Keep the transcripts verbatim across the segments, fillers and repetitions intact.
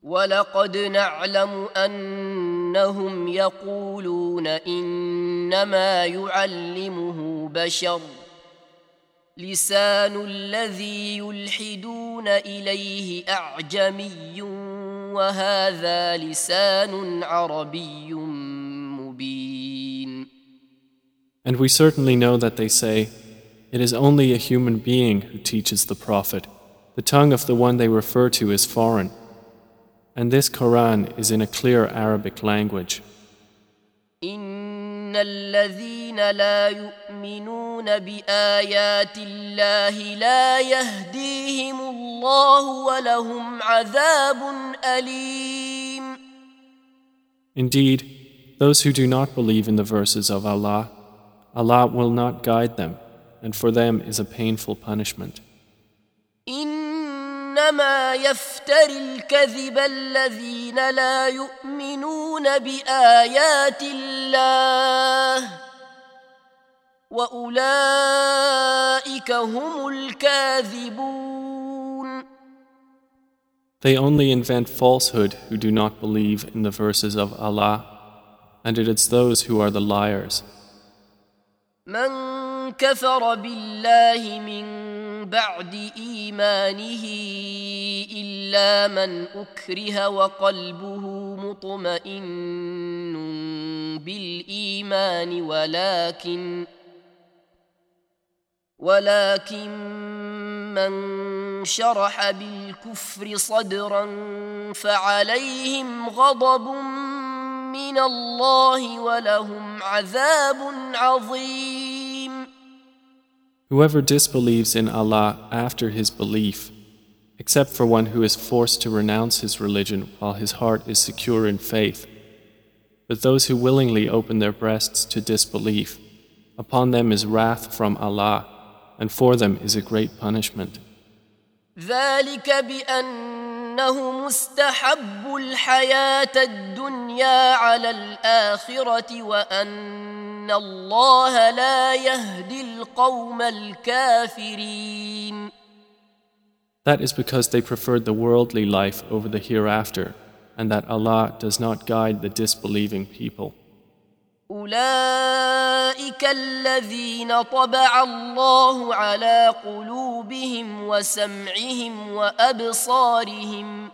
وَلَقَدْ نَعْلَمُ أَنَّهُمْ يَقُولُونَ إِنَّمَا يُعَلِّمُهُ بَشَرٌ لِسَانُ الَّذِي يُلْحِدُونَ إِلَيْهِ أَعْجَمِيٌّ وَهَذَا لِسَانٌ عَرَبِيٌّ مُبِينٌ. And we certainly know that they say, it is only a human being who teaches the Prophet. The tongue of the one they refer to is foreign. And this Quran is in a clear Arabic language. إِنَّ الَّذِينَ لَا يُؤْمِنُونَ بِآيَاتِ اللَّهِ لَا يَهْدِيهِمُ اللَّهُ وَلَهُمْ عَذَابٌ أَلِيمٌ. Indeed, those who do not believe in the verses of Allah, Allah will not guide them, and for them is a painful punishment. إنما يفتري الكذب الذين لا يؤمنون بآيات الله وأولئك هم الكاذبون. They only invent falsehood who do not believe in the verses of Allah, and it is those who are the liars. من كفر بالله من بعد إيمانه إلا من أكره وقلبه مطمئن بالإيمان ولكن ولكن من شرح بالكفر صدرا فعليهم غضب من الله ولهم عذاب عظيم. Whoever disbelieves in Allah after his belief, except for one who is forced to renounce his religion while his heart is secure in faith, but those who willingly open their breasts to disbelief, upon them is wrath from Allah, and for them is a great punishment. ذلك بأنهم استحبوا الحياة الدنيا على الآخرة وأن الله لا يهدي القوم الكافرين. That is because they preferred the worldly life over the hereafter, and that Allah does not guide the disbelieving people. أولئك الذين طبع الله على قلوبهم وسمعهم وأبصارهم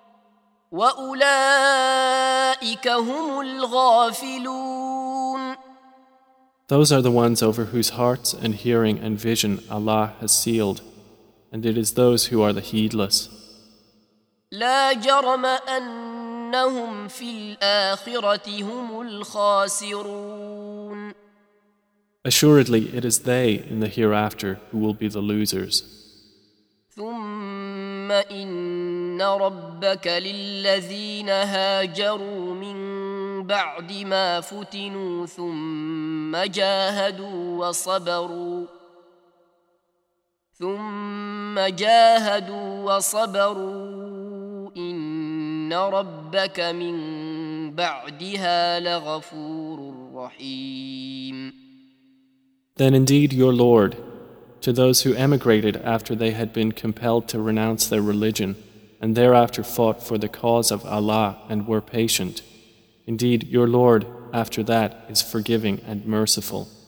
وأولئك هم الغافلون. Those are the ones over whose hearts and hearing and vision Allah has sealed, and it is those who are the heedless. لا جرم أنهم في الآخرة هم الخاسرون. Assuredly, it is they in the hereafter who will be the losers. ثم إن ربك للذين هاجروا من بعد ما فتنوا ثم جاهدوا وصبروا ثم جاهدوا وصبروا إن ربك من بعدها لغفور رحيم. Then indeed your Lord, to those who emigrated after they had been compelled to renounce their religion, and thereafter fought for the cause of Allah and were patient, indeed your Lord after that is forgiving and merciful.